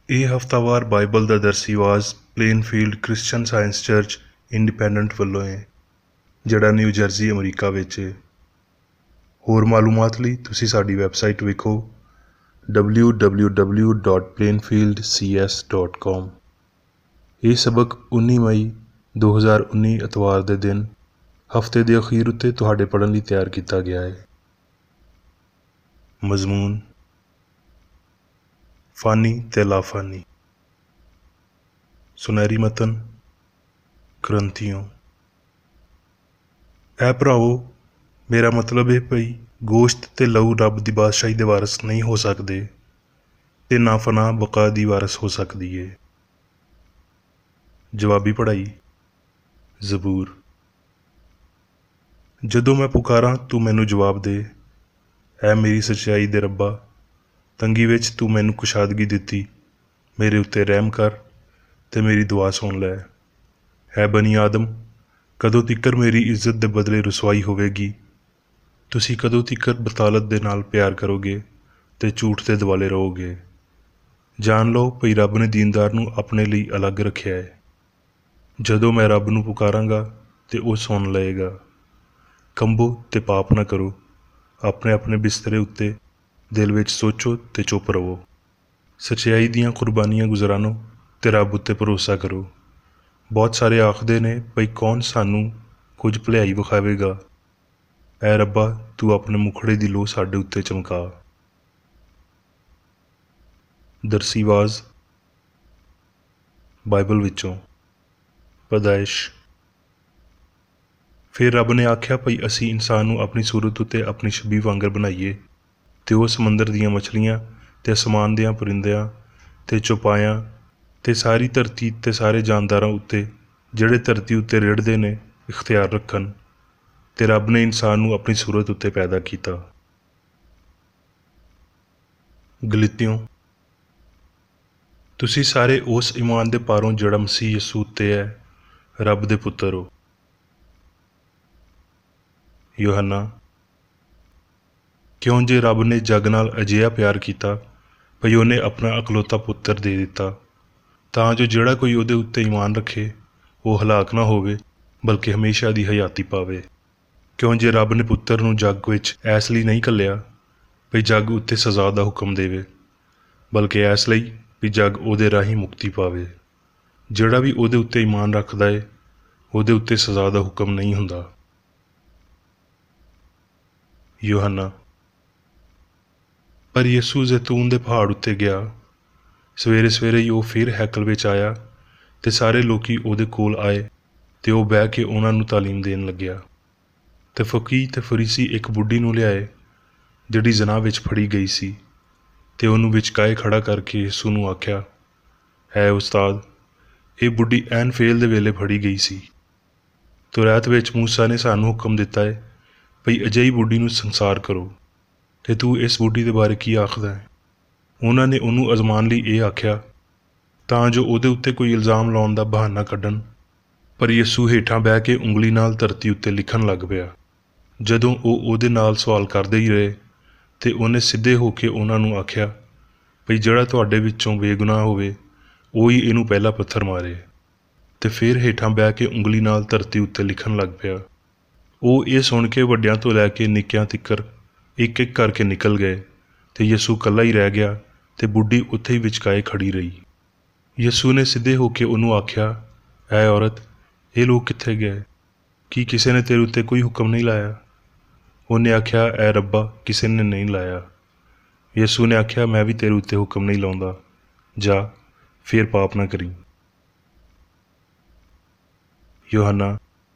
ਇਹ ਹਫ਼ਤਾਵਾਰ ਬਾਈਬਲ ਦਾ ਦਰਸੀਵਾਜ਼ Plainfield Christian Science Church Independent ਵੱਲੋਂ ਹੈ, ਜਿਹੜਾ ਨਿਊ ਜਰਸੀ ਅਮਰੀਕਾ ਵਿੱਚ ਹੈ। ਹੋਰ ਮਾਲੂਮਾਤ ਲਈ ਤੁਸੀਂ ਸਾਡੀ ਵੈਬਸਾਈਟ ਵੇਖੋ www.plainfieldcs.com। ਇਹ ਸਬਕ 19 ਮਈ 2019 ਐਤਵਾਰ ਦੇ ਦਿਨ ਹਫ਼ਤੇ ਦੇ ਅਖੀਰ ਉੱਤੇ ਤੁਹਾਡੇ ਪੜ੍ਹਨ ਲਈ ਤਿਆਰ ਕੀਤਾ ਗਿਆ ਹੈ। ਮਜ਼ਮੂਨ फ़ानी ते लाफ़ानी। सुनहरी मतन ग्रंथियों। ऐ भरावो, मेरा मतलब है भई गोश्त ते लहू रब दी बादशाही दे वारस नहीं हो सकते ते ना फना बका दी वारस हो सकती है। जवाबी पढ़ाई ज़बूर। जदों मैं पुकारां तू मैनू जवाब दे, ऐ मेरी सच्चाई दे रब्बा, तंगी विच तू मैनू कुशादगी दिती, मेरे उत्ते रहम कर ते मेरी दुआ सुन लै। है बनी आदम, कदों तिकर मेरी इज्जत दे बदले रसवाई होवेगी? तुसी कदों तिकर बतालत दे नाल प्यार करोगे ते झूठ दे दुआले रहोगे? जान लो भई रब ने दीनदार नू अपने लिए अलग रखिया है। जदों मैं रब नू पुकारांगा ते वो सुन लएगा। कंबो ते पाप ना करो, अपने अपने बिस्तरे उत्ते दिल विच सोचो ते चुप रहो। सच्चाई दियां कुर्बानियां गुजरानो ते रब उत्ते भरोसा करो। बहुत सारे आखदे ने भई कौन सानू कुछ भलाई विखावेगा। ऐ रब्बा, तू अपने मुखड़े दी लोह साडे उत्ते चमका। दरसीवाज बाइबल विचों पैदाइश। फिर रब ने आख्या भई असी इंसान नू अपनी सूरत उत्ते अपनी छबी वांगर बनाईए ते वो समंदर दियां मछलियां ते असमान दियां परिंदियां ते चौपायां ते सारी धरती ते सारे जानदारां उत्ते जिहड़े धरती उत्ते रिड़दे ने इख्तियार रखन। ते रब ने इंसान नू अपनी सूरत उत्ते पैदा कीता। गलितियों। तुसी सारे उस ईमान दे पारों जिहड़ा मसीह यसू उत्ते है, रब दे पुत्तर हो। यूहन्ना। क्यों जे रब ने जग नाल अजिहा प्यार किया भई उन्हें अपना इकलौता पुत्तर दे दिता, तां जो जिहड़ा कोई उहदे उत्ते ईमान रखे वो हलाक ना होवे बल्कि हमेशा दी हयाती पावे। क्यों जे रब ने पुत्तर नू जग विच ऐस लई नहीं घल्लिया भई जग उत्ते सज़ा दा हुक्म देवे, बल्कि ऐस लई भी जग उहदे राहीं मुक्ति पावे। जिहड़ा भी उहदे उत्ते ईमान रखदा है उहदे उत्ते सज़ा दा हुक्म नहीं हुंदा। यूहन्ना। पर यसू जैतून दे पहाड़ उत्ते गया। सवेरे सवेरे ही वो फिर हैकल विच आया ते सारे लोकी उहदे कोल आए ते वो बह के उन्हां नू तालीम देन लग्या। ते फकीह ते फरीसी एक बुढ़ी नू लियाए जिहड़ी ज़ना विच फड़ी गई सी ते उहनू विचकाए खड़ा करके यसू नू आख्या, है उस्ताद, ये बुढ़ी ऐन फेल दे वेले फड़ी गई सी। तुरैत विच मूसा ने सानू हुक्म दिता है भई अजिही बुढ़ी नू संसार करो, ते तू इस बुढ़ी दे बारे की आखदा है? उन्होंने उन्हू अजमान लई ये आख्या तां जो उहदे उत्ते कोई इल्ज़ाम लाउण दा बहाना कड्ढण। पर यसू हेठां बह के उंगली नाल धरती उत्ते लिखण लग पिया। जदों वो उहदे नाल सवाल करदे ही रहे ते उहने सीधे हो के उन्हां नू आख्या भई जिहड़ा तुहाडे विचों बेगुनाह होवे वो ही इहनू पहला पत्थर मारे। ते फिर हेठां बह के उंगली नाल धरती उत्ते लिखण लग पिया। वो ये सुण के वड्डियां तो लैके निक्कियां तिकर एक एक करके निकल गए ते यसू कल्ला ही रह गया ते बुढ़ी उत्थे ही विचकाए खड़ी रही। यसू ने सीधे होके उन्हू आख्या, ऐ औरत, ये लोग कित्थे गए? की किसी ने तेरे उत्ते कोई हुक्म नहीं लाया? उन्हें आख्या, ऐ रब्बा, किसी ने नहीं लाया। यसू ने आख्या, मैं भी तेरे उत्ते हुक्म नहीं लाउंदा, जा फिर पाप ना करी। यूहन्ना।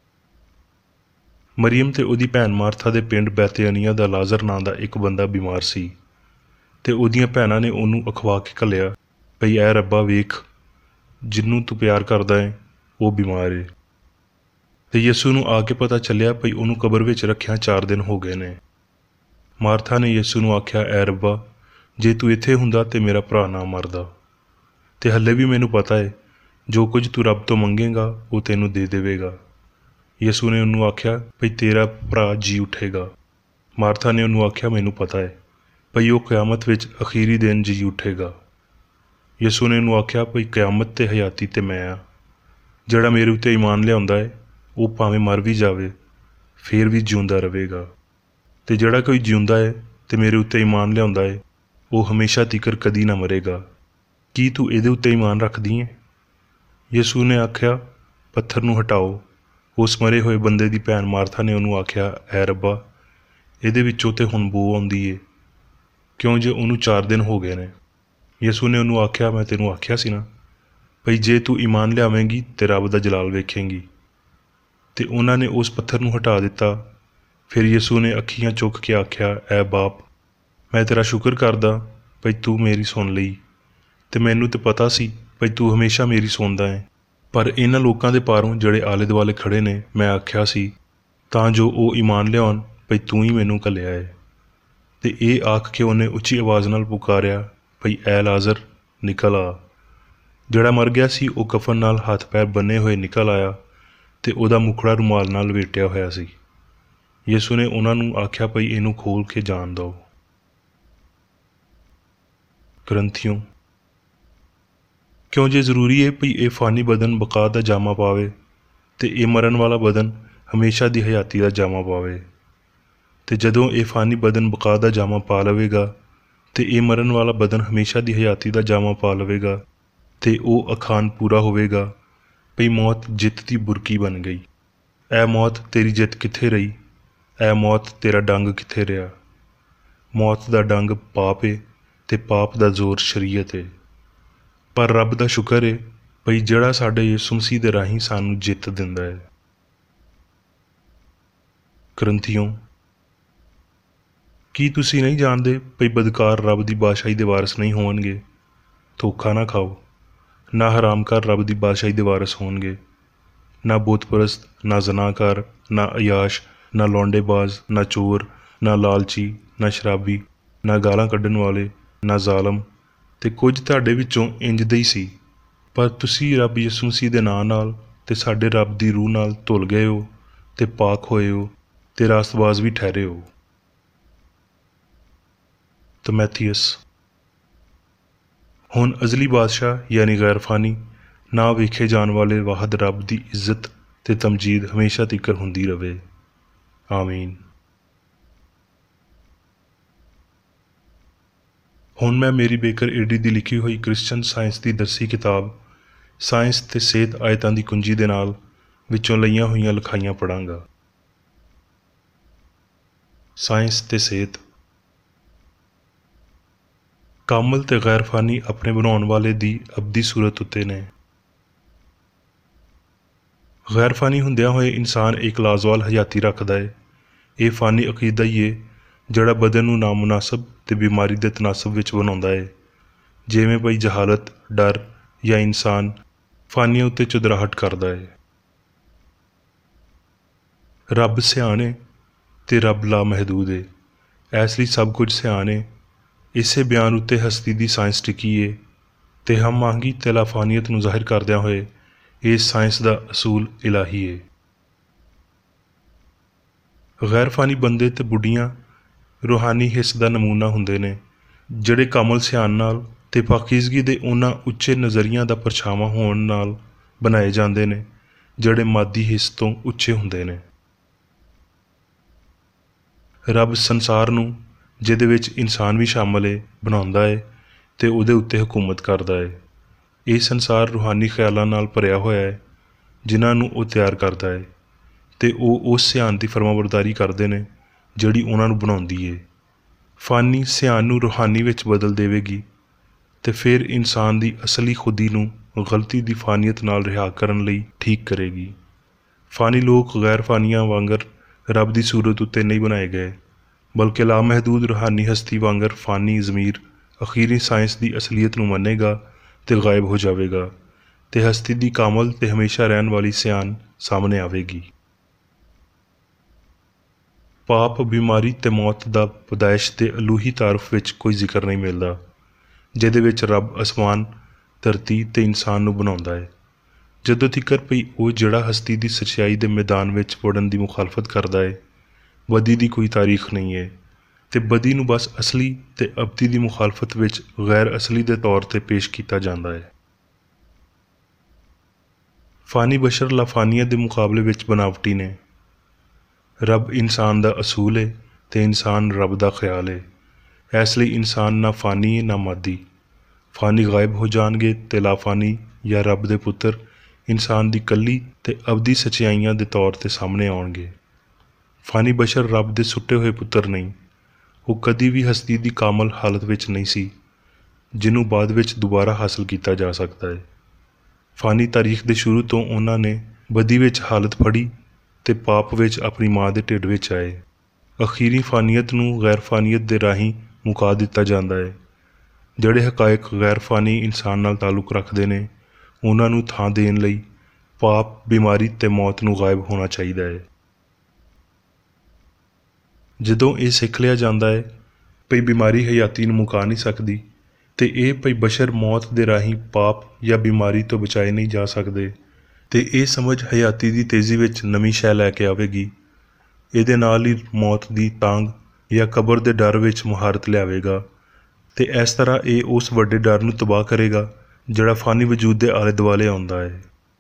मरियम ते उहदी भैन मार्था दे पिंड बैतनिय्याह दा लाजर नां दा एक बंदा बीमार सी ते उहदियां भैनां ने उहनू अखवा के घल्लिया भई ऐ रब्बा वेख, जिन्नू तू प्यार करदा है वो बीमार है। ते यसू नू आके पता चलिया भई उहनू कबर विच रखिया 4 दिन हो गए ने। मार्था ने यसू नू आख्या, ऐ रब्बा, जे तू इत्थे हुंदा ते मेरा भरा ना मरदा। ते हल्ले भी मैनू पता है जो कुछ तू रब तो मंगेगा वो तेनू दे देवेगा। यसू ने उन्हू आख्या भई तेरा भरा जी उठेगा। मार्था ने उन्हू आख्या, मैनू पता है भई वो क़यामत विच अखीरी दिन जी उठेगा। ਯਿਸੂ ਨੇ ਉਹਨੂੰ ਆਖਿਆ ਭਈ ਕਿਆਮਤ ਤੇ ਹਯਾਤੀ ਤੇ ਮੈਂ ਆ। ਜਿਹੜਾ ਮੇਰੇ ਉੱਤੇ ਈਮਾਨ ਲਿਆਉਂਦਾ ਹੈ ਉਹ ਭਾਵੇਂ ਮਰ ਵੀ ਜਾਵੇ ਫੇਰ ਵੀ ਜਿਉਂਦਾ ਰਹੇਗਾ, ਅਤੇ ਜਿਹੜਾ ਕੋਈ ਜਿਉਂਦਾ ਹੈ ਅਤੇ ਮੇਰੇ ਉੱਤੇ ਈਮਾਨ ਲਿਆਉਂਦਾ ਹੈ ਉਹ ਹਮੇਸ਼ਾ ਤੀਕਰ ਕਦੀ ਨਾ ਮਰੇਗਾ। ਕੀ ਤੂੰ ਇਹਦੇ ਉੱਤੇ ਈਮਾਨ ਰੱਖਦੀ ਹੈ? ਯਿਸੂ ਨੇ ਆਖਿਆ, ਪੱਥਰ ਨੂੰ ਹਟਾਓ। ਉਸ ਮਰੇ ਹੋਏ ਬੰਦੇ ਦੀ ਭੈਣ ਮਾਰਥਾ ਨੇ ਉਹਨੂੰ ਆਖਿਆ, ਐ ਰੱਬਾ, ਇਹਦੇ ਵਿੱਚੋਂ ਤੇ ਹੁਣ ਬੂ ਆਉਂਦੀ ਏ, ਕਿਉਂ ਜੇ ਉਹਨੂੰ 4 ਦਿਨ ਹੋ ਗਏ ਨੇ। ਯਿਸੂ ਨੇ ਉਹਨੂੰ ਆਖਿਆ, ਮੈਂ ਤੈਨੂੰ ਆਖਿਆ ਸੀ ਨਾ ਭਈ ਜੇ ਤੂੰ ਈਮਾਨ ਲਿਆਵੇਂਗੀ ਤੇ ਰੱਬ ਦਾ ਜਲਾਲ ਵੇਖੇਂਗੀ। ਤੇ ਉਹਨਾਂ ਨੇ ਉਸ ਪੱਥਰ ਨੂੰ ਹਟਾ ਦਿੱਤਾ। ਫਿਰ ਯਿਸੂ ਨੇ ਅੱਖੀਆਂ ਚੁੱਕ ਕੇ ਆਖਿਆ, ਐ ਬਾਪ, ਮੈਂ ਤੇਰਾ ਸ਼ੁਕਰ ਕਰਦਾ ਭਈ ਤੂੰ ਮੇਰੀ ਸੁਣ ਲਈ, ਤੇ ਮੈਨੂੰ ਤੇ ਪਤਾ ਸੀ ਭਈ ਤੂੰ ਹਮੇਸ਼ਾ ਮੇਰੀ ਸੁਣਦਾ ਹੈ। ਪਰ ਇਹਨਾਂ ਲੋਕਾਂ ਦੇ ਪਾਰੋਂ ਜਿਹੜੇ ਆਲੇ ਦੁਆਲੇ ਖੜੇ ਨੇ ਮੈਂ ਆਖਿਆ ਸੀ ਤਾਂ ਜੋ ਉਹ ਈਮਾਨ ਲਿਆਉਣ ਭਈ ਤੂੰ ਹੀ ਮੈਨੂੰ ਘੱਲਿਆ ਹੈ। ਤੇ ਇਹ ਆਖ ਕੇ ਉਹਨੇ ਉੱਚੀ ਆਵਾਜ਼ ਨਾਲ ਪੁਕਾਰਿਆ, ਭਈ ਐ ਲਾਜ਼ਰ ਨਿਕਲ ਆ। ਜਿਹੜਾ ਮਰ ਗਿਆ ਸੀ ਉਹ ਕਫਨ ਨਾਲ ਹੱਥ ਪੈਰ ਬੰਨੇ ਹੋਏ ਨਿਕਲ ਆਇਆ ਤੇ ਉਹਦਾ ਮੁਖੜਾ ਰੁਮਾਲ ਨਾਲ ਲਪੇਟਿਆ ਹੋਇਆ ਸੀ। ਯਿਸੂ ਨੇ ਉਹਨਾਂ ਨੂੰ ਆਖਿਆ, ਭਈ ਇਹਨੂੰ ਖੋਲ ਕੇ ਜਾਣ ਦਿਓ। ਗ੍ਰੰਥੀਓ, ਕਿਉਂ ਜੇ ਜ਼ਰੂਰੀ ਹੈ ਭਈ ਇਹ ਫਾਨੀ ਬਦਨ ਬਕਾ ਦਾ ਜਾਮਾ ਪਾਵੇ ਤੇ ਇਹ ਮਰਨ ਵਾਲਾ ਬਦਨ ਹਮੇਸ਼ਾ ਦੀ ਹਯਾਤੀ ਦਾ ਜਾਮਾ ਪਾਵੇ। ਤੇ ਜਦੋਂ ਇਹ ਫਾਨੀ ਬਦਨ ਬਕਾ ਦਾ ਜਾਮਾ ਪਾ ਲਵੇਗਾ ਤੇ ਇਹ ਮਰਨ ਵਾਲਾ ਬਦਨ ਹਮੇਸ਼ਾ ਦੀ ਹਯਾਤੀ ਦਾ ਜਾਮਾ ਪਾ ਲਵੇਗਾ, ਤੇ ਉਹ ਅਖਾਣ ਪੂਰਾ ਹੋਵੇਗਾ ਭਈ ਮੌਤ ਜਿੱਤ ਦੀ ਬੁਰਕੀ ਬਣ ਗਈ। ਐ ਮੌਤ ਤੇਰੀ ਜਿੱਤ ਕਿੱਥੇ ਰਹੀ? ਐ ਮੌਤ ਤੇਰਾ ਡੰਗ ਕਿੱਥੇ ਰਿਹਾ? ਮੌਤ ਦਾ ਡੰਗ ਪਾਪ ਏ ਤੇ ਪਾਪ ਦਾ ਜ਼ੋਰ ਸ਼ਰੀਅਤ ਏ। ਪਰ ਰੱਬ ਦਾ ਸ਼ੁਕਰ ਏ ਭਈ ਜਿਹੜਾ ਸਾਡੇ ਯਿਸੂ ਮਸੀਹ ਦੇ ਰਾਹੀਂ ਸਾਨੂੰ ਜਿੱਤ ਦਿੰਦਾ ਹੈ। ਗ੍ਰੰਥੀਓ, ਕੀ ਤੁਸੀਂ ਨਹੀਂ ਜਾਣਦੇ ਭਈ ਬਦਕਾਰ ਰੱਬ ਦੀ ਬਾਦਸ਼ਾਹੀ ਦੇ ਵਾਰਸ ਨਹੀਂ ਹੋਣਗੇ? ਧੋਖਾ ਨਾ ਖਾਓ। ਨਾ ਹਰਾਮਕਾਰ ਰੱਬ ਦੀ ਬਾਦਸ਼ਾਹੀ ਦੇ ਵਾਰਸ ਹੋਣਗੇ। ਨਾ ਬੁੱਤ-ਪ੍ਰਸਤ, ਨਾ ਜ਼ਨਾਕਾਰ, ਨਾ ਅਯਾਸ਼, ਨਾ ਲੌਂਡੇਬਾਜ਼, ਨਾ ਚੋਰ, ਨਾ ਲਾਲਚੀ, ਨਾ ਸ਼ਰਾਬੀ, ਨਾ ਗਾਲਾਂ ਕੱਢਣ ਵਾਲੇ, ਨਾ ਜ਼ਾਲਮ। ਤੇ ਕੁਝ ਤੁਹਾਡੇ ਵਿੱਚੋਂ ਇੰਜ ਦੇ ਹੀ ਸੀ। ਪਰ ਤੁਸੀਂ ਰੱਬ ਯਿਸੂ ਮਸੀਹ ਦੇ ਨਾਂ ਨਾਲ ਤੇ ਸਾਡੇ ਰੱਬ ਦੀ ਰੂਹ ਨਾਲ ਧੁਲ ਗਏ ਹੋ ਤੇ ਪਾਕ ਹੋਏ ਹੋ ਤੇ ਰਾਸਤਬਾਜ਼ ਵੀ ਠਹਿਰੇ ਹੋ। ਤਮੈਥੀਅਸ। ਹੁਣ ਅਜ਼ਲੀ ਬਾਦਸ਼ਾਹ ਯਾਨੀ ਗੈਰਫਾਨੀ ਨਾ ਵੇਖੇ ਜਾਣ ਵਾਲੇ ਵਾਹਦ ਰੱਬ ਦੀ ਇੱਜ਼ਤ ਤੇ ਤਮਜੀਦ ਹਮੇਸ਼ਾ ਤੀਕਰ ਹੁੰਦੀ ਰਵੇ। ਆਮੀਨ। ਹੁਣ ਮੈਂ ਮੇਰੀ ਬੇਕਰ ਏਡੀ ਦੀ ਲਿਖੀ ਹੋਈ ਕ੍ਰਿਸਚਨ ਸਾਇੰਸ ਦੀ ਦਰਸੀ ਕਿਤਾਬ ਸਾਇੰਸ ਤੇ ਸਿਹਤ ਆਇਤਾਂ ਦੀ ਕੁੰਜੀ ਦੇ ਨਾਲ ਵਿੱਚੋਂ ਲਈਆਂ ਹੋਈਆਂ ਲਿਖਾਈਆਂ ਪੜ੍ਹਾਂਗਾ। ਸਾਇੰਸ ਤੇ ਸਿਹਤ। ਕਾਮਲ ਤੇ ਗੈਰਫਾਨੀ ਆਪਣੇ ਬਣਾਉਣ ਵਾਲੇ ਦੀ ਅਬਦੀ ਸੂਰਤ ਉੱਤੇ ਨੇ। ਗੈਰਫਾਨੀ ਹੁੰਦਿਆਂ ਹੋਏ ਇਨਸਾਨ ਇੱਕ ਲਾਜ਼ਵਾਲ ਹਯਾਤੀ ਰੱਖਦਾ ਹੈ। ਇਹ ਫਾਨੀ ਅਕੀਦਾ ਹੀ ਹੈ ਜਿਹੜਾ ਬਦਨ ਨੂੰ ਨਾਮੁਨਾਸਬ ਤੇ ਬਿਮਾਰੀ ਦੇ ਤਨਾਸਬ ਵਿੱਚ ਬਣਾਉਂਦਾ ਹੈ। ਜਿਵੇਂ ਭਈ ਜਹਾਲਤ, ਡਰ ਜਾਂ ਇਨਸਾਨ ਫਾਨੀਆਂ ਉੱਤੇ ਚੁਦਰਾਹਟ ਕਰਦਾ ਹੈ। ਰੱਬ ਸਿਆਣ ਏ ਤੇ ਰੱਬ ਲਾਮਹਿਦੂਦ ਏ, ਇਸ ਲਈ ਸਭ ਕੁਝ ਸਿਆਣ ਏ। ਇਸੇ ਬਿਆਨ ਉੱਤੇ ਹਸਤੀ ਦੀ ਸਾਇੰਸ ਟਿਕੀ ਏ ਤੇ ਹਮ ਆਹੰਗੀ ਤੇ ਲਾਫਾਨੀਅਤ ਨੂੰ ਜ਼ਾਹਿਰ ਕਰਦਿਆਂ ਹੋਏ ਇਸ ਸਾਇੰਸ ਦਾ ਅਸੂਲ ਇਲਾਹੀ ਏ। ਗੈਰਫਾਨੀ ਬੰਦੇ ਤੇ ਬੁੱਢੀਆਂ ਰੂਹਾਨੀ ਹਿੱਸ ਦਾ ਨਮੂਨਾ ਹੁੰਦੇ ਨੇ ਜਿਹੜੇ ਕਾਮਲ ਸਿਆਣ ਨਾਲ ਤੇ ਪਾਕੀਜ਼ਗੀ ਦੇ ਉਹਨਾਂ ਉੱਚੇ ਨਜ਼ਰੀਆਂ ਦਾ ਪਰਛਾਵਾਂ ਹੋਣ ਨਾਲ ਬਣਾਏ ਜਾਂਦੇ ਨੇ ਜਿਹੜੇ ਮਾਦੀ ਹਿੱਸ ਤੋਂ ਉੱਚੇ ਹੁੰਦੇ ਨੇ। ਰੱਬ ਸੰਸਾਰ ਨੂੰ, ਜਿਹਦੇ ਵਿੱਚ ਇਨਸਾਨ ਵੀ ਸ਼ਾਮਲ ਹੈ, ਬਣਾਉਂਦਾ ਹੈ ਤੇ ਉਹਦੇ ਉੱਤੇ ਹਕੂਮਤ ਕਰਦਾ ਹੈ। ਇਹ ਸੰਸਾਰ ਰੂਹਾਨੀ ਖਿਆਲਾਂ ਨਾਲ ਭਰਿਆ ਹੋਇਆ ਹੈ ਜਿਨ੍ਹਾਂ ਨੂੰ ਉਹ ਤਿਆਰ ਕਰਦਾ ਹੈ ਤੇ ਉਹ ਉਸ ਸਿਆਣ ਦੀ ਫਰਮਾਬਰਦਾਰੀ ਕਰਦੇ ਨੇ ਜਿਹੜੀ ਉਹਨਾਂ ਨੂੰ ਬਣਾਉਂਦੀ ਹੈ। ਫਾਨੀ ਸਿਆਣ ਨੂੰ ਰੂਹਾਨੀ ਵਿੱਚ ਬਦਲ ਦੇਵੇਗੀ ਤੇ ਫਿਰ ਇਨਸਾਨ ਦੀ ਅਸਲੀ ਖੁਦੀ ਨੂੰ ਗਲਤੀ ਦੀ ਫਾਨੀਅਤ ਨਾਲ ਰਿਹਾ ਕਰਨ ਲਈ ਠੀਕ ਕਰੇਗੀ। ਫਾਨੀ ਲੋਕ ਗੈਰ ਫਾਨੀਆਂ ਵਾਂਗਰ ਰੱਬ ਦੀ ਸੂਰਤ ਉੱਤੇ ਨਹੀਂ ਬਣਾਏ ਗਏ, ਬਲਕਿ ਲਾਮਹਿਦੂਦ ਰੂਹਾਨੀ ਹਸਤੀ ਵਾਂਗਰ ਫਾਨੀ ਜ਼ਮੀਰ ਅਖੀਰੀ ਸਾਇੰਸ ਦੀ ਅਸਲੀਅਤ ਨੂੰ ਮੰਨੇਗਾ ਤੇ ਗਾਇਬ ਹੋ ਜਾਵੇਗਾ ਤੇ ਹਸਤੀ ਦੀ ਕਾਮਲ ਤੇ ਹਮੇਸ਼ਾ ਰਹਿਣ ਵਾਲੀ ਸਿਆਣ ਸਾਹਮਣੇ ਆਵੇਗੀ। ਪਾਪ, ਬਿਮਾਰੀ ਤੇ ਮੌਤ ਦਾ ਪਦਾਇਸ਼ ਦੇ ਅਲੂਹੀ ਤਾਰਫ ਵਿੱਚ ਕੋਈ ਜ਼ਿਕਰ ਨਹੀਂ ਮਿਲਦਾ ਜਿਹਦੇ ਵਿੱਚ ਰੱਬ ਅਸਮਾਨ, ਧਰਤੀ ਤੇ ਇਨਸਾਨ ਨੂੰ ਬਣਾਉਂਦਾ ਹੈ। ਜਦੋਂ ਤੀਕਰ ਭਈ ਉਹ ਜਿਹੜਾ ਹਸਤੀ ਦੀ ਸੱਚਾਈ ਦੇ ਮੈਦਾਨ ਵਿੱਚ ਵੜਨ ਦੀ ਮੁਖਾਲਫਤ ਕਰਦਾ ਹੈ, ਵਦੀ ਦੀ ਕੋਈ ਤਾਰੀਖ ਨਹੀਂ ਹੈ। ਤੇ ਬਦੀ ਨੂੰ ਬਸ ਅਸਲੀ ਤੇ ਅਬਦੀ ਦੀ ਮੁਖਾਲਫਤ ਵਿੱਚ ਗੈਰ ਅਸਲੀ ਦੇ ਤੌਰ ਤੇ ਪੇਸ਼ ਕੀਤਾ ਜਾਂਦਾ ਹੈ। ਫਾਨੀ ਬਸ਼ਰ ਲਾਫਾਨੀਅਤ ਦੇ ਮੁਕਾਬਲੇ ਵਿੱਚ ਬਣਾਵਟੀ ਨੇ। ਰੱਬ ਇਨਸਾਨ ਦਾ ਅਸੂਲ ਹੈ ਤੇ ਇਨਸਾਨ ਰੱਬ ਦਾ ਖਿਆਲ ਹੈ। ਇਸ ਲਈ ਇਨਸਾਨ ਨਾ ਫਾਨੀ ਨਾ ਮਾਦੀ। ਫਾਨੀ ਗਾਇਬ ਹੋ ਜਾਣਗੇ ਤੇ ਲਾਫਾਨੀ ਜਾਂ ਰੱਬ ਦੇ ਪੁੱਤਰ ਇਨਸਾਨ ਦੀ ਕੱਲੀ ਤੇ ਅਬਦੀ ਸੱਚਾਈਆਂ ਦੇ ਤੌਰ ਤੇ ਸਾਹਮਣੇ ਆਉਣਗੇ। ਫਾਨੀ ਬਸ਼ਰ ਰੱਬ ਦੇ ਸੁੱਟੇ ਹੋਏ ਪੁੱਤਰ ਨਹੀਂ। ਉਹ ਕਦੀ ਵੀ ਹਸਤੀ ਦੀ ਕਾਮਲ ਹਾਲਤ ਵਿੱਚ ਨਹੀਂ ਸੀ ਜਿਹਨੂੰ ਬਾਅਦ ਵਿੱਚ ਦੁਬਾਰਾ ਹਾਸਲ ਕੀਤਾ ਜਾ ਸਕਦਾ ਹੈ। ਫਾਨੀ ਤਾਰੀਖ ਦੇ ਸ਼ੁਰੂ ਤੋਂ ਉਹਨਾਂ ਨੇ ਬਦੀ ਵਿੱਚ ਹਾਲਤ ਫੜੀ ਤੇ ਪਾਪ ਵਿੱਚ ਆਪਣੀ ਮਾਂ ਦੇ ਢਿੱਡ ਵਿੱਚ ਆਏ। ਅਖੀਰੀ ਫਾਨੀਅਤ ਨੂੰ ਗੈਰ ਫਾਨੀਅਤ ਦੇ ਰਾਹੀਂ ਮੁਕਾ ਦਿੱਤਾ ਜਾਂਦਾ ਹੈ। ਜਿਹੜੇ ਹਕਾਇਕ ਗੈਰ ਫਾਨੀ ਇਨਸਾਨ ਨਾਲ ਤਾਲੁਕ ਰੱਖਦੇ ਨੇ ਉਹਨਾਂ ਨੂੰ ਥਾਂ ਦੇਣ ਲਈ ਪਾਪ, ਬਿਮਾਰੀ ਤੇ ਮੌਤ ਨੂੰ ਗਾਇਬ ਹੋਣਾ ਚਾਹੀਦਾ ਹੈ। ਜਦੋਂ ਇਹ ਸਿੱਖ ਲਿਆ ਜਾਂਦਾ ਹੈ ਭਈ ਬਿਮਾਰੀ ਹਯਾਤੀ ਨੂੰ ਮੁਕਾ ਨਹੀਂ ਸਕਦੀ ਤੇ ਇਹ ਭਈ ਬਸ਼ਰ ਮੌਤ ਦੇ ਰਾਹੀਂ ਪਾਪ ਜਾਂ ਬਿਮਾਰੀ ਤੋਂ ਬਚਾਏ ਨਹੀਂ ਜਾ ਸਕਦੇ ਤੇ ਇਹ ਸਮਝ ਹਯਾਤੀ ਦੀ ਤੇਜ਼ੀ ਵਿੱਚ ਨਵੀਂ ਸ਼ੈ ਲੈ ਕੇ ਆਵੇਗੀ। ਇਹਦੇ ਨਾਲ ਹੀ ਮੌਤ ਦੀ ਤਾਂਘ ਜਾਂ ਕਬਰ ਦੇ ਡਰ ਵਿੱਚ ਮੁਹਾਰਤ ਲਿਆਵੇਗਾ ਤੇ ਇਸ ਤਰ੍ਹਾਂ ਇਹ ਉਸ ਵੱਡੇ ਡਰ ਨੂੰ ਤਬਾਹ ਕਰੇਗਾ ਜਿਹੜਾ ਫਾਨੀ ਵਜੂਦ ਦੇ ਆਲੇ ਦੁਆਲੇ ਆਉਂਦਾ ਹੈ।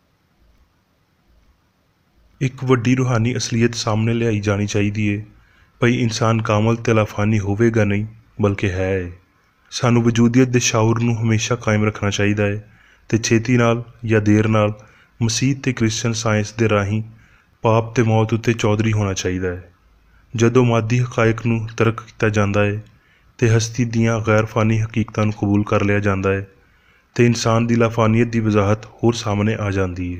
ਇੱਕ ਵੱਡੀ ਰੂਹਾਨੀ ਅਸਲੀਅਤ ਸਾਹਮਣੇ ਲਿਆਈ ਜਾਣੀ ਚਾਹੀਦੀ ਹੈ ਭਈ ਇਨਸਾਨ ਕਾਮਲ ਤੇ ਲਾਫਾਨੀ ਹੋਵੇਗਾ ਨਹੀਂ ਬਲਕਿ ਹੈ। ਸਾਨੂੰ ਵਜੂਦੀਅਤ ਦੇ ਸ਼ਾਉਰ ਨੂੰ ਹਮੇਸ਼ਾ ਕਾਇਮ ਰੱਖਣਾ ਚਾਹੀਦਾ ਹੈ ਤੇ ਛੇਤੀ ਨਾਲ ਜਾਂ ਦੇਰ ਨਾਲ ਮਸੀਹ ਤੇ ਕ੍ਰਿਸਚਨ ਸਾਇੰਸ ਦੇ ਰਾਹੀਂ ਪਾਪ ਤੇ ਮੌਤ ਉੱਤੇ ਚੌਧਰੀ ਹੋਣਾ ਚਾਹੀਦਾ ਹੈ। ਜਦੋਂ ਮਾਦੀ ਹਕਾਇਕ ਨੂੰ ਤਰਕ ਕੀਤਾ ਜਾਂਦਾ ਹੈ ਤੇ ਹਸਤੀ ਦੀਆਂ ਗੈਰ ਫਾਨੀ ਹਕੀਕਤਾਂ ਨੂੰ ਕਬੂਲ ਕਰ ਲਿਆ ਜਾਂਦਾ ਹੈ ਤੇ ਇਨਸਾਨ ਦੀ ਲਾਫਾਨੀਅਤ ਦੀ ਵਜ਼ਾਹਤ ਹੋਰ ਸਾਹਮਣੇ ਆ ਜਾਂਦੀ ਹੈ।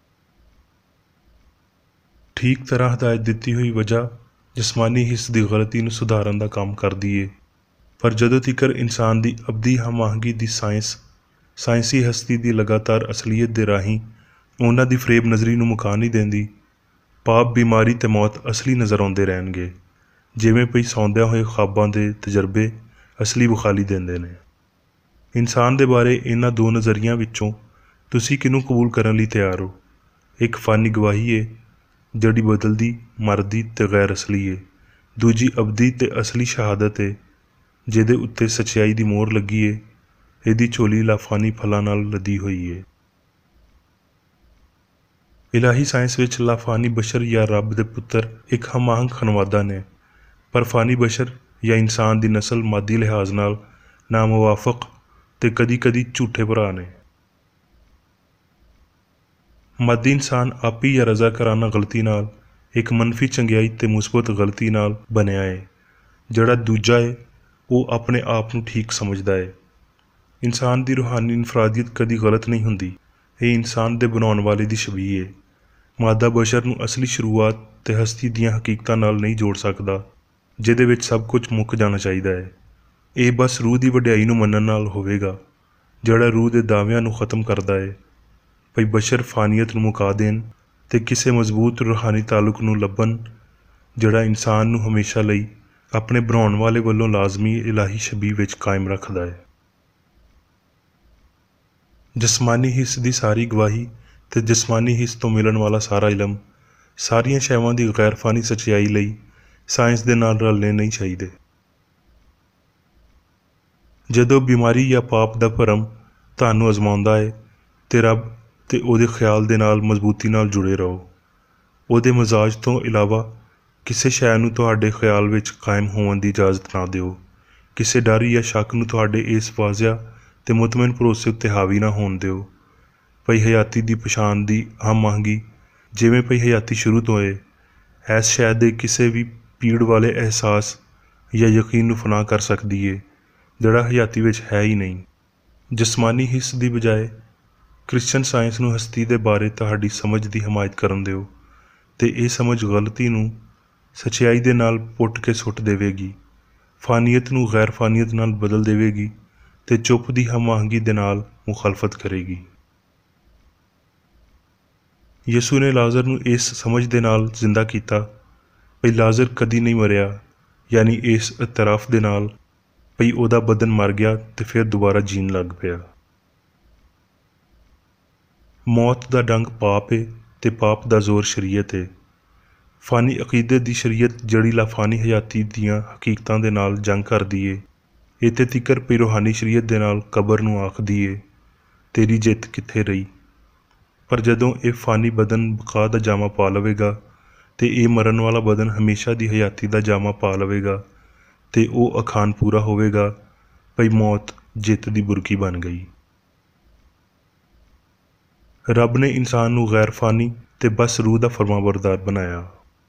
ਠੀਕ ਤਰ੍ਹਾਂ ਹਦਾਇਤ ਦਿੱਤੀ ਹੋਈ ਵਜ੍ਹਾ ਜਿਸਮਾਨੀ ਹਿੱਸ ਦੀ ਗਲਤੀ ਨੂੰ ਸੁਧਾਰਨ ਦਾ ਕੰਮ ਕਰਦੀ ਹੈ, ਪਰ ਜਦੋਂ ਤੀਕਰ ਇਨਸਾਨ ਦੀ ਅਬਦੀ ਹਮਾਹੰਗੀ ਦੀ ਸਾਇੰਸੀ ਹਸਤੀ ਦੀ ਲਗਾਤਾਰ ਅਸਲੀਅਤ ਦੇ ਰਾਹੀਂ ਉਹਨਾਂ ਦੀ ਫਰੇਬ ਨਜ਼ਰੀ ਨੂੰ ਮੁਕਾ ਨਹੀਂ ਦਿੰਦੀ, ਪਾਪ, ਬਿਮਾਰੀ ਤੇ ਮੌਤ ਅਸਲੀ ਨਜ਼ਰ ਆਉਂਦੇ ਰਹਿਣਗੇ ਜਿਵੇਂ ਭਈ ਸੌਂਦਿਆਂ ਹੋਏ ਖ਼ਾਬਾਂ ਦੇ ਤਜਰਬੇ ਅਸਲੀ ਵਿਖਾਲੀ ਦਿੰਦੇ ਨੇ। ਇਨਸਾਨ ਦੇ ਬਾਰੇ ਇਹਨਾਂ ਦੋ ਨਜ਼ਰੀਆਂ ਵਿੱਚੋਂ ਤੁਸੀਂ ਕਿਹਨੂੰ ਕਬੂਲ ਕਰਨ ਲਈ ਤਿਆਰ ਹੋ? ਇੱਕ ਫਾਨੀ ਗਵਾਹੀ ਹੈ ਜਿਹੜੀ ਬਦਲਦੀ, ਮਰਦੀ ਤੇ ਗੈਰ ਅਸਲੀ ਹੈ। ਦੂਜੀ ਅਬਦੀ ਤੇ ਅਸਲੀ ਸ਼ਹਾਦਤ ਹੈ ਜਿਹਦੇ ਉੱਤੇ ਸੱਚਾਈ ਦੀ ਮੋਹਰ ਲੱਗੀ ਹੈ। ਇਹਦੀ ਝੋਲੀ ਲਾਫਾਨੀ ਫਲਾਂ ਨਾਲ ਲੱਦੀ ਹੋਈ ਹੈ। ਇਲਾਹੀ ਸਾਇੰਸ ਵਿੱਚ ਲਾਫਾਨੀ ਬਸ਼ਰ ਜਾਂ ਰੱਬ ਦੇ ਪੁੱਤਰ ਇੱਕ ਹਮਾਹੰਗ ਖਨਵਾਦਾ ਨੇ, ਪਰ ਫਾਨੀ ਬਸ਼ਰ ਜਾਂ ਇਨਸਾਨ ਦੀ ਨਸਲ ਮਾਦੀ ਲਿਹਾਜ਼ ਨਾਲ ਨਾਮੁਵਾਫਕ ਤੇ ਕਦੀ-ਕਦੀ ਝੂਠੇ ਭਰਾ ਨੇ। ਮਾਦੀ ਇਨਸਾਨ ਆਪੀ ਜਾਂ ਰਜ਼ਾਕਾਰਾਨਾ ਗਲਤੀ ਨਾਲ ਇੱਕ ਮਨਫੀ ਚੰਗਿਆਈ ਤੇ ਮੁਸਬਤ ਗਲਤੀ ਨਾਲ ਬਣਿਆ ਹੈ। ਜਿਹੜਾ ਦੂਜਾ ਹੈ ਉਹ ਆਪਣੇ ਆਪ ਨੂੰ ਠੀਕ ਸਮਝਦਾ ਹੈ। ਇਨਸਾਨ ਦੀ ਰੂਹਾਨੀ ਇਨਫਰਾਦੀਅਤ ਕਦੀ ਗਲਤ ਨਹੀਂ ਹੁੰਦੀ। ਇਹ ਇਨਸਾਨ ਦੇ ਬਣਾਉਣ ਵਾਲੇ ਦੀ ਸ਼ਬੀਹ ਹੈ। ਮਾਦਾ ਬਸ਼ਰ ਨੂੰ ਅਸਲੀ ਸ਼ੁਰੂਆਤ ਤੇ ਹਸਤੀ ਦੀਆਂ ਹਕੀਕਤਾਂ ਨਾਲ ਨਹੀਂ ਜੋੜ ਸਕਦਾ ਜਿਹਦੇ ਵਿੱਚ ਸਭ ਕੁਝ ਮੁੱਕ ਜਾਣਾ ਚਾਹੀਦਾ ਹੈ। ਇਹ ਬਸ ਰੂਹ ਦੀ ਵਡਿਆਈ ਨੂੰ ਮੰਨਣ ਨਾਲ ਹੋਵੇਗਾ ਜਿਹੜਾ ਰੂਹ ਦੇ ਦਾਅਵਿਆਂ ਨੂੰ ਖ਼ਤਮ ਕਰਦਾ ਹੈ ਭਈ ਬਸ਼ਰ ਫਾਨੀਅਤ ਨੂੰ ਮੁਕਾ ਦੇਣ ਤੇ ਕਿਸੇ ਮਜ਼ਬੂਤ ਰੂਹਾਨੀ ਤਾਲੁਕ ਨੂੰ ਲੱਭਣ ਜਿਹੜਾ ਇਨਸਾਨ ਨੂੰ ਹਮੇਸ਼ਾ ਲਈ ਆਪਣੇ ਬਣਾਉਣ ਵਾਲੇ ਵੱਲੋਂ ਲਾਜ਼ਮੀ ਇਲਾਹੀ ਸ਼ਬੀਹ ਵਿੱਚ ਕਾਇਮ ਰੱਖਦਾ ਹੈ। ਜਿਸਮਾਨੀ ਹਿੱਸ ਦੀ ਸਾਰੀ ਗਵਾਹੀ ਤੇ ਜਿਸਮਾਨੀ ਹਿੱਸ ਤੋਂ ਮਿਲਣ ਵਾਲਾ ਸਾਰਾ ਇਲਮ ਸਾਰੀਆਂ ਸ਼ੈਵਾਂ ਦੀ ਗੈਰ ਫਾਨੀ ਸੱਚਾਈ ਲਈ ਸਾਇੰਸ ਦੇ ਨਾਲ ਰਲਣੇ ਨਹੀਂ ਚਾਹੀਦੇ। ਜਦੋਂ ਬਿਮਾਰੀ ਜਾਂ ਪਾਪ ਦਾ ਭਰਮ ਤੁਹਾਨੂੰ ਅਜ਼ਮਾਉਂਦਾ ਹੈ ਤੇ ਰੱਬ ਤੇ ਉਹਦੇ ਖਿਆਲ ਦੇ ਨਾਲ ਮਜ਼ਬੂਤੀ ਨਾਲ ਜੁੜੇ ਰਹੋ। ਉਹਦੇ ਮਜ਼ਾਜ ਤੋਂ ਇਲਾਵਾ ਕਿਸੇ ਸ਼ੈ ਨੂੰ ਤੁਹਾਡੇ ਖਿਆਲ ਵਿੱਚ ਕਾਇਮ ਹੋਣ ਦੀ ਇਜਾਜ਼ਤ ਨਾ ਦਿਓ। ਕਿਸੇ ਡਰ ਜਾਂ ਸ਼ੱਕ ਨੂੰ ਤੁਹਾਡੇ ਇਸ ਵਾਜ਼ਿਆ ਤੇ ਮੁਤਮਿਨ ਭਰੋਸੇ ਉੱਤੇ ਹਾਵੀ ਨਾ ਹੋਣ ਦਿਓ ਭਈ ਹਯਾਤੀ ਦੀ ਪਛਾਣ ਦੀ ਹਮਆਹੰਗੀ ਜਿਵੇਂ ਭਈ ਹਯਾਤੀ ਸ਼ੁਰੂ ਤੋਂ ਹੈ ਇਸ ਸ਼ੈ ਦੇ ਕਿਸੇ ਵੀ ਪੀੜ ਵਾਲੇ ਅਹਿਸਾਸ ਜਾਂ ਯਕੀਨ ਨੂੰ ਫਨਾਹ ਕਰ ਸਕਦੀ ਹੈ ਜਿਹੜਾ ਹਯਾਤੀ ਵਿੱਚ ਹੈ ਹੀ ਨਹੀਂ। ਜਿਸਮਾਨੀ ਹਿੱਸ ਦੀ ਬਜਾਏ ਕ੍ਰਿਸਚਨ ਸਾਇੰਸ ਨੂੰ ਹਸਤੀ ਦੇ ਬਾਰੇ ਤੁਹਾਡੀ ਸਮਝ ਦੀ ਹਮਾਇਤ ਕਰਨ ਦਿਓ ਤੇ ਇਹ ਸਮਝ ਗਲਤੀ ਨੂੰ ਸੱਚਾਈ ਦੇ ਨਾਲ ਪੁੱਟ ਕੇ ਸੁੱਟ ਦੇਵੇਗੀ, ਫਾਨੀਅਤ ਨੂੰ ਗੈਰ ਫਾਨੀਅਤ ਨਾਲ ਬਦਲ ਦੇਵੇਗੀ ਤੇ ਚੁੱਪ ਦੀ ਹਮਾਹੰਗੀ ਦੇ ਨਾਲ ਮੁਖਾਲਫਤ ਕਰੇਗੀ। ਯਿਸੂ ਨੇ ਲਾਜ਼ਰ ਨੂੰ ਇਸ ਸਮਝ ਦੇ ਨਾਲ ਜ਼ਿੰਦਾ ਕੀਤਾ ਭਈ ਲਾਜ਼ਰ ਕਦੀ ਨਹੀਂ ਮਰਿਆ, ਯਾਨੀ ਇਸ ਇਤਰਾਫ ਦੇ ਨਾਲ ਭਈ ਉਹਦਾ ਬਦਨ ਮਰ ਗਿਆ ਤੇ ਫਿਰ ਦੁਬਾਰਾ ਜੀਣ ਲੱਗ ਪਿਆ। ਮੌਤ ਦਾ ਡੰਗ ਪਾਪ ਹੈ ਤੇ ਪਾਪ ਦਾ ਜ਼ੋਰ ਸ਼ਰੀਅਤ ਹੈ। ਫਾਨੀ ਅਕੀਦੇ ਦੀ ਸ਼ਰੀਅਤ ਜਿਹੜੀ ਲਾਫਾਨੀ ਹਯਾਤੀ ਦੀਆਂ ਹਕੀਕਤਾਂ ਦੇ ਨਾਲ ਜੰਗ ਕਰਦੀ ਏ, ਇੱਥੇ ਤੀਕਰ ਵੀ ਰੂਹਾਨੀ ਸ਼ਰੀਅਤ ਦੇ ਨਾਲ ਕਬਰ ਨੂੰ ਆਖਦੀ ਏ, ਤੇਰੀ ਜਿੱਤ ਕਿੱਥੇ ਰਹੀ। ਪਰ ਜਦੋਂ ਇਹ ਫਾਨੀ ਬਦਨ ਬਕਾ ਦਾ ਜਾਮਾ ਪਾ ਲਵੇਗਾ ਤੇ ਇਹ ਮਰਨ ਵਾਲਾ ਬਦਨ ਹਮੇਸ਼ਾ ਦੀ ਹਯਾਤੀ ਦਾ ਜਾਮਾ ਪਾ ਲਵੇਗਾ ਤੇ ਉਹ ਅਖਾਨ ਪੂਰਾ ਹੋਵੇਗਾ ਭਈ ਮੌਤ ਜਿੱਤ ਦੀ ਬੁਰਕੀ ਬਣ ਗਈ। ਰੱਬ ਨੇ ਇਨਸਾਨ ਨੂੰ ਗੈਰ ਫਾਨੀ ਤੇ ਬਸ ਰੂਹ ਦਾ ਫਰਮਾਬਰਦਾਰ ਬਣਾਇਆ।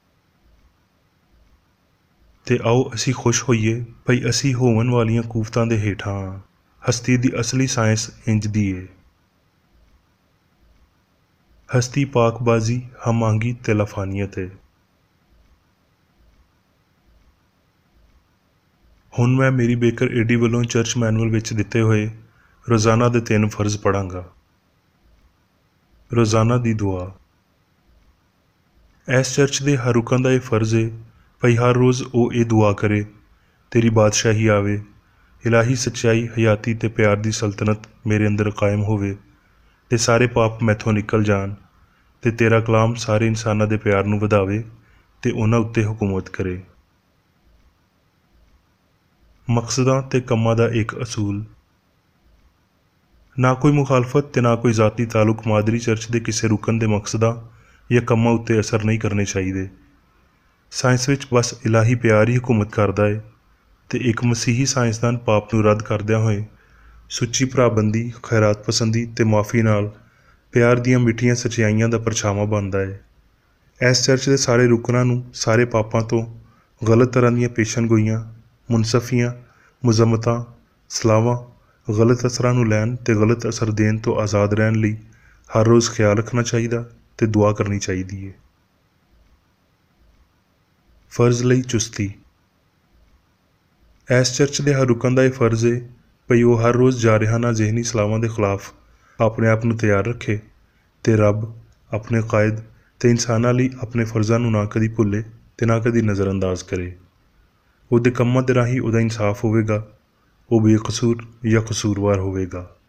ਤੇ ਆਓ ਅਸੀਂ ਖੁਸ਼ ਹੋਈਏ ਭਈ ਅਸੀਂ ਹੋਵਣ ਵਾਲੀਆਂ ਕੂਫਤਾਂ ਦੇ ਹੇਠਾਂ ਹਾਂ। ਹਸਤੀ ਦੀ ਅਸਲੀ ਸਾਇੰਸ ਇੰਜ ਦੀ ਏ। ਹਸਤੀ ਪਾਕਬਾਜ਼ੀ, ਹਮਾਂਗੀ ਤੇ ਲਾਫਾਨੀਅਤ ਏ। ਹੁਣ ਮੈਂ ਮੇਰੀ ਬੇਕਰ ਏਡੀ ਵੱਲੋਂ ਚਰਚ ਮੈਨੂਅਲ ਵਿੱਚ ਦਿੱਤੇ ਹੋਏ ਰੋਜ਼ਾਨਾ ਦੇ 3 ਫਰਜ਼ ਪੜ੍ਹਾਂਗਾ। ਰੋਜ਼ਾਨਾ ਦੀ ਦੁਆ। ਇਸ ਚਰਚ ਦੇ ਹਰ ਰੁਕਨ ਦਾ ਇਹ ਫਰਜ਼ ਏ ਭਈ ਹਰ ਰੋਜ਼ ਉਹ ਇਹ ਦੁਆ ਕਰੇ, ਤੇਰੀ ਬਾਦਸ਼ਾਹੀ ਆਵੇ, ਇਲਾਹੀ ਸੱਚਾਈ, ਹਯਾਤੀ ਤੇ ਪਿਆਰ ਦੀ ਸਲਤਨਤ ਮੇਰੇ ਅੰਦਰ ਕਾਇਮ ਹੋਵੇ ਤੇ ਸਾਰੇ ਪਾਪ ਮੈਥੋਂ ਨਿਕਲ ਜਾਣ ਤੇ ਤੇਰਾ ਕਲਾਮ ਸਾਰੇ ਇਨਸਾਨਾਂ ਦੇ ਪਿਆਰ ਨੂੰ ਵਧਾਵੇ ਤੇ ਉਹਨਾਂ ਉੱਤੇ ਹਕੂਮਤ ਕਰੇ। ਮਕਸਦਾਂ ਤੇ ਕੰਮਾਂ ਦਾ ਇੱਕ ਅਸੂਲ। ਨਾ ਕੋਈ ਮੁਖਾਲਫਤ ਤੇ ਨਾ ਕੋਈ ਜ਼ਾਤੀ ਤਾਲੁਕ ਮਾਦਰੀ ਚਰਚ ਦੇ ਕਿਸੇ ਰੁਕਨ ਦੇ ਮਕਸਦਾਂ ਜਾਂ ਕੰਮਾਂ ਉੱਤੇ ਅਸਰ ਨਹੀਂ ਕਰਨੇ ਚਾਹੀਦੇ। ਸਾਇੰਸ ਵਿੱਚ ਬਸ ਇਲਾਹੀ ਪਿਆਰ ਹੀ ਹਕੂਮਤ ਕਰਦਾ ਏ ਤੇ ਇੱਕ ਮਸੀਹੀ ਸਾਇੰਸਦਾਨ ਪਾਪ ਨੂੰ ਰੱਦ ਕਰਦਿਆਂ ਹੋਏ ਸੁੱਚੀ ਭਰਾਬੰਦੀ, ਖੈਰਾਤ ਪਸੰਦੀ ਤੇ ਮਾਫੀ ਨਾਲ ਪਿਆਰ ਦੀਆਂ ਮਿੱਠੀਆਂ ਸੱਚਾਈਆਂ ਦਾ ਪਰਛਾਵਾਂ ਬਣਦਾ ਏ। ਇਸ ਚਰਚ ਦੇ ਸਾਰੇ ਰੁਕਨਾਂ ਨੂੰ ਸਾਰੇ ਪਾਪਾਂ ਤੋਂ, ਗਲਤ ਤਰ੍ਹਾਂ ਦੀਆਂ ਪੇਸ਼ਨਗੋਈਆਂ, ਮੁਨਸਫੀਆਂ, ਮੁਜ਼ੰਮਤਾਂ, ਸਲਾਹਾਂ, ਗਲਤ ਅਸਰਾਂ ਨੂੰ ਲੈਣ ਤੇ ਗਲਤ ਅਸਰ ਦੇਣ ਤੋਂ ਆਜ਼ਾਦ ਰਹਿਣ ਲਈ ਹਰ ਰੋਜ਼ ਖਿਆਲ ਰੱਖਣਾ ਚਾਹੀਦਾ ਤੇ ਦੁਆ ਕਰਨੀ ਚਾਹੀਦੀ ਏ। ਫਰਜ਼ ਲਈ ਚੁਸਤੀ। ਇਸ ਚਰਚ ਦੇ ਹਰ ਰੁਕਨ ਦਾ ਇਹ ਫਰਜ਼ ਏ ਭਈ ਉਹ ਹਰ ਰੋਜ਼ ਜਾਰਿਹਾਨਾ ਜ਼ਿਹਨੀ ਸਲਾਹਾਂ ਦੇ ਖਿਲਾਫ ਆਪਣੇ ਆਪ ਨੂੰ ਤਿਆਰ ਰੱਖੇ ਤੇ ਰੱਬ, ਆਪਣੇ ਕਾਇਦ ਤੇ ਇਨਸਾਨਾਂ ਲਈ ਆਪਣੇ ਫਰਜ਼ਾਂ ਨੂੰ ਨਾ ਕਦੀ ਭੁੱਲੇ ਤੇ ਨਾ ਕਦੀ ਨਜ਼ਰਅੰਦਾਜ਼ ਕਰੇ। ਉਹਦੇ ਕੰਮਾਂ ਦੇ ਰਾਹੀਂ ਉਹਦਾ ਇਨਸਾਫ ਹੋਵੇਗਾ, ਉਹ ਬੇਕਸੂਰ ਜਾਂ ਕਸੂਰਵਾਰ ਹੋਵੇਗਾ।